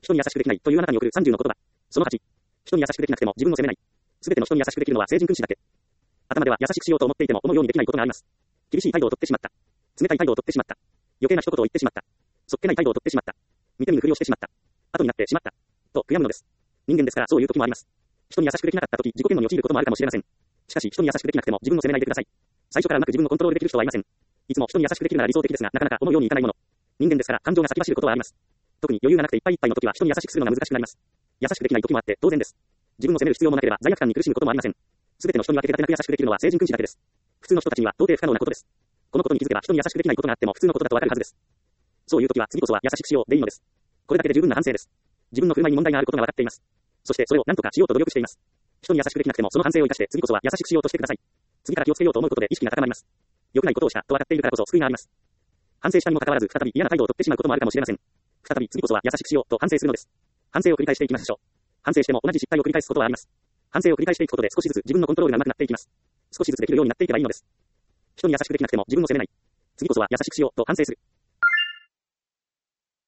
人に優しくできないというあなたに送る30の言葉。その8。人に優しくできなくても自分を責めない。すべての人に優しくできるのは聖人君子だけ。頭では優しくしようと思っていても思うようにできないことがあります。厳しい態度をとってしまった。冷たい態度をとってしまった。余計な一言を言ってしまった。そっけない態度をとってしまった。見て見ぬふりをしてしまった。後になってしまった。と悔やむのです。人間ですからそういう時もあります。人に優しくできなかった時、自己嫌悪に陥ることもあるかもしれません。しかし人に優しくできなくても自分を責めないでください。最初からうまく自分をコントロールできる人はいません。いつも人に優しくできるなら理想的ですが、なかなか思うようにいかないもの。人間ですから感情が先走ることはあります。特に余裕がなくていっぱいいっぱいの時は人に優しくするのが難しくなります。優しくできない時もあって当然です。自分を責める必要もなければ罪悪感に苦しむこともありません。すべての人に分け隔てなく優しくできるのは聖人君子だけです。普通の人たちには到底不可能なことです。このことに気づけば人に優しくできないことがあっても普通のことだとわかるはずです。そういう時は次こそは優しくしようでいいのです。これだけで十分な反省です。自分の振る舞いに問題があることが分かっています。そしてそれを何とかしようと努力しています。人に優しくできなくてもその反省を生かして次こそは優しくしようとしてください。次から気をつけようと思うことで意識が高まります。良くないことをしたと分かっているからこそ救いがあります。反省したにもかかわらず再び嫌な態度をとってしまうこともあるかもしれません。再び次こそは優しくしようと反省するのです。反省を繰り返していきましょう。反省しても同じ失態を繰り返すことはあります。反省を繰り返していくことで少しずつ自分のコントロールが上手くなっていきます。少しずつできるようになっていけばいいのです。人に優しくできなくても自分を責めない。次こそは優しくしようと反省する。